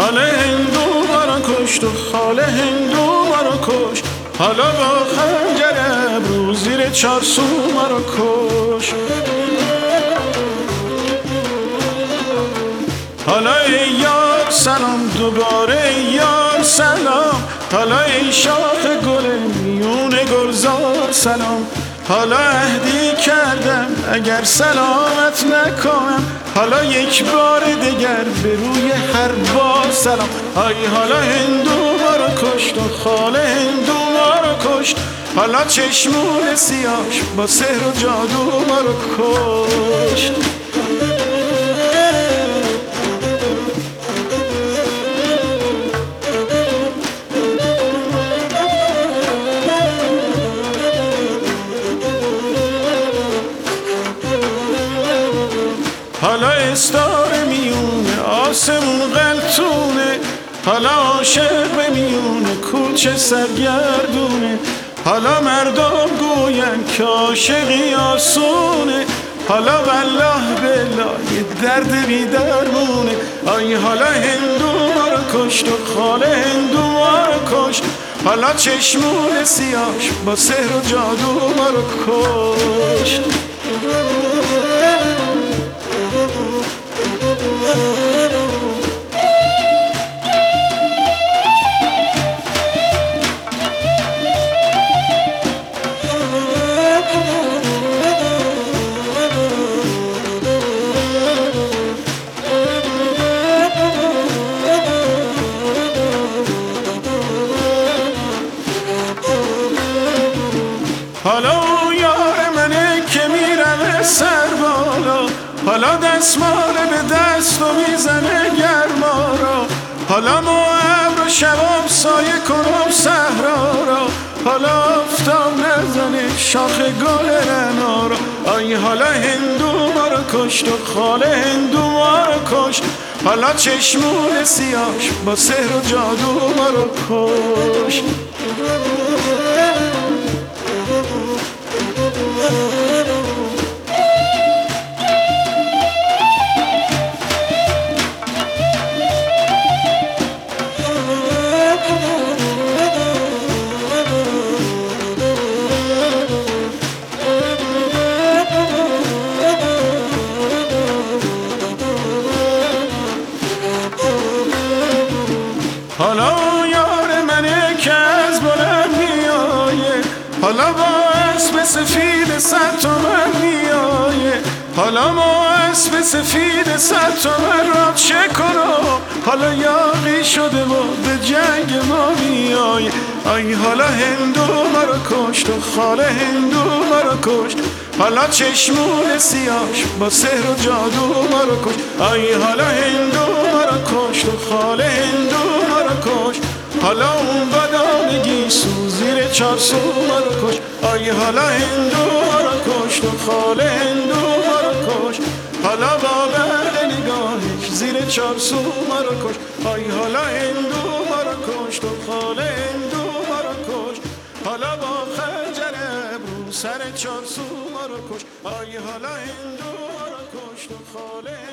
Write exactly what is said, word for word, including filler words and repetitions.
حالا هندو مرا کشت و خاله هندو مرا کشت، حالا با خنجر ابرو زیر چارسو مرا کشت. حالا ای یار سلام دوباره ای یار سلام، حالا ای شاخ گل میون گلزار سلام. حالا عهدی کردم اگر سلامت نکنم، حالا یک بار دگر به روی هر بار سلام. آی حالا هندو مرا کشت و خاله هندو مرا کشت، حالا چشمون سیاش با سحر و جادو مرا کشت. حالا استار میونه آسمون غلطونه، حالا عاشق به میونه کوچه سرگردونه. حالا مردم گوین که عاشقی آسونه، حالا والله بالله یه درد بی درمونه. آی حالا هندو مرا کشت و خاله هندو مرا کشت، حالا چشمون سیاش با سحر و جادو مرا کشت. حالا یار منه که میرم سر بالا، حالا دستماله به دست و میزنه گرما را. حالا موعب رو شباب سایه کنم صحرا را، حالا آفتاب نزنه شاخ گل رعنا را. آی حالا هندو مرا کشت و خاله هندو مرا کشت، حالا چشمون سیاش با سحر و جادو مرا کشت. حالا یار منه که از بلند میایه، حالا با اسب سفید صد تومن میایه. حالا ما اسب سفید صد تومن را چه کنم، حالا یاقی شده و به جنگ ما میایه. آی حالا هندو مرا کشت و خاله هندو مرا کشت، حالا چشمون سیاش با سحر و جادو مرا کشت. آی حالا هندو مرا کشت و خاله هندو مرا کشت، حالا اون بدانگی سو زیر چارسو مرا کشت. آی حالا هندو مرا کشت و خاله هندو مرا کشت، حالا با برق نگاهش زیر چارسو مرا کشت. آی حالا هندو مرا کشت و خاله هندو مرا کشت، حالا با خنجر ابرو سر چارسو مرا کشت. آی حالا هندو مرا کشت و خاله